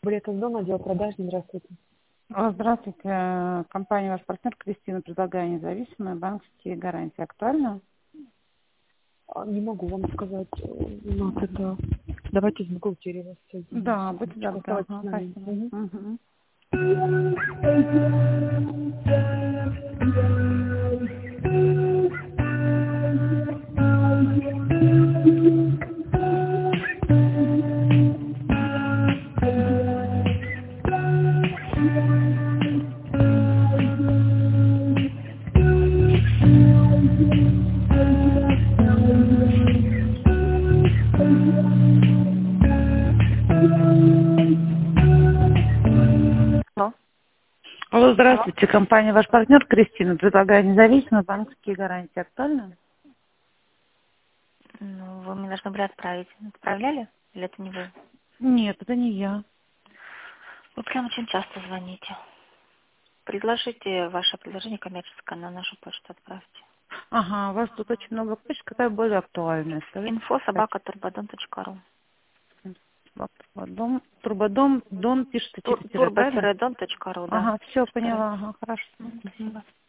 Поехали в дом, отдел продаж. Здравствуйте. Здравствуйте. Компания «Ваш партнер» Кристина предлагает независимые банковские гарантии. Актуально? Не могу вам сказать. Ну, это... Давайте с бухгалтерией вас соединим. Да, будьте добры. Оставайтесь Ага, на линии. спасибо. Мгм. Мгм. Алло. Алло, здравствуйте. Компания «Ваш партнер» Кристина предлагает независимые банковские гарантии. Актуально? Ну, вы мне должны были отправить. Отправляли? Или это не вы? Нет, это не я. Вы прям очень часто звоните. Предложите ваше предложение коммерческое на нашу почту отправьте. Ага, у вас тут очень много почт. Какая более актуальная? Скажите. info@turбодон.ру. Турбодом, Дон пишется через тире, правильно? turbo-don.ru, да. Ага, все Второй. поняла. Ага, хорошо. Мгм. Спасибо.